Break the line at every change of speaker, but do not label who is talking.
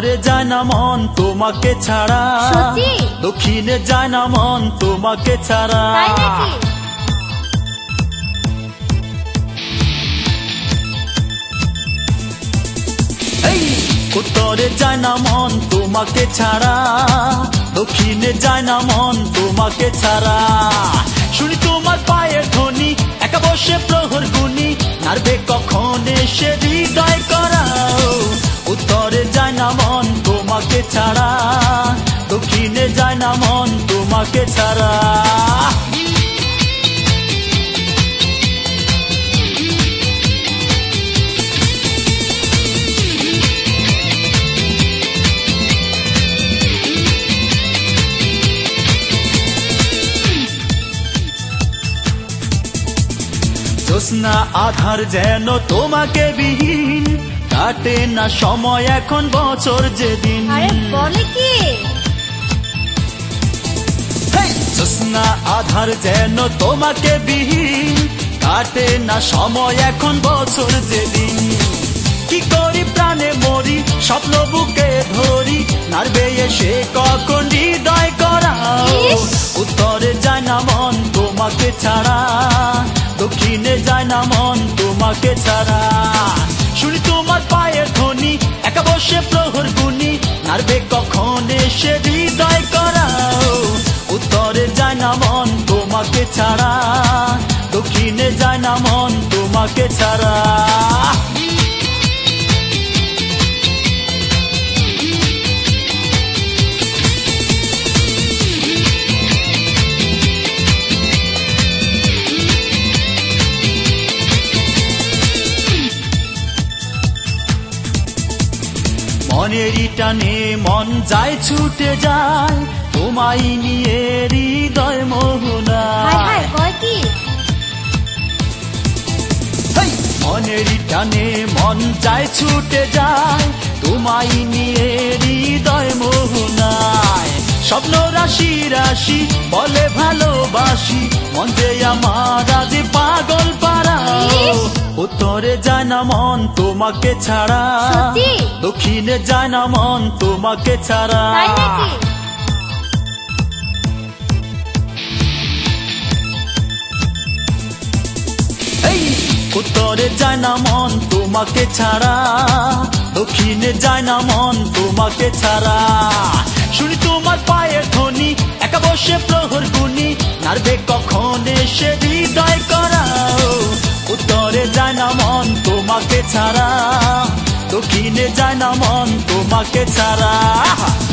উত্তরে যায় না মন তোমাকে ছাড়া, দক্ষিণে যায় না মন তোমাকে ছাড়া। উত্তরে যায় না মন তোমাকে ছাড়া, দক্ষিণে যায় না মন তোমাকে ছাড়া। শুনি তোমার পায়ের ধ্বনি, একা বসে প্রহর গুনি, নাড়বে কখন এসে হৃদয় করাও। উত্তরে যায় না মন তোমাকে ছাড়া, দক্ষিণে যায় না মন তোমাকে ছাড়া। জ্যোৎস্না আধার যেন তোমাকে বিহীন, কাটে না সময় এখন বছর যেদিন।
বলে কি
জ্যোৎস্না আধার যেন তোমাকে বিহীন, কাটে না সময় এখন বছর যেদিন। কি করি প্রাণে মরি, স্বপ্ন বুকে ধরি, নাড়বে এসে কখন হৃদয় করাও। উত্তরে যায় না মন তোমাকে ছাড়া, দক্ষিণে যায় না মন তোমাকে ছাড়া। শুনি তোমার পায়ের ধ্বনি, একা বসে প্রহর গুনি, নাড়বে কখন এসে হৃদয় করাও। উত্তরে যায় না মন তোমাকে ছাড়া, দক্ষিণে যায় না মন তোমাকে ছাড়া। মনেরই টানে মন যায় ছুটে যায়, তোমায় নিয়ে হৃদয় মোহনা। মনেরই টানে মন যায় ছুটে যায়, তোমায় নিয়ে হৃদয় মোহনায়। স্বপ্ন রাশি রাশি বলে ভালোবাসি, মন যে আমার আজ পাগল পাড়াও। উত্তরে যায় না মন তোমাকে ছাড়া, দক্ষিণে যায় না মন তোমাকে ছাড়া। উত্তরে যায় না মন তোমাকে ছাড়া, দক্ষিণে যায় না মন তোমাকে ছাড়া। শুনি তোমার পায়ের ধ্বনি, একা বসে প্রহর গুনি, নাড়বে কখন এসে হৃদয় করাও। উত্তরে যায় না মন তোমাকে ছাড়া, দক্ষিণে যায় না মন তোমাকে ছাড়া।